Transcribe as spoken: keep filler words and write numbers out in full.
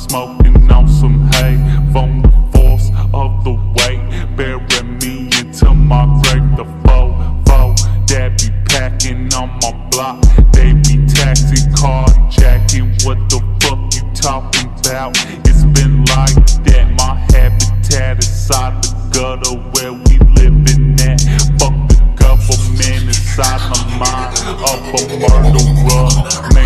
smoking on some hay from the force of the weight, bury me into my grave. The foe, foe that be packing on my block, they be taxi carjacking. What the fuck you talking about? It's been like that. My habitat inside the gutter where we living at. Fuck the government inside the mind of a murderer. Man,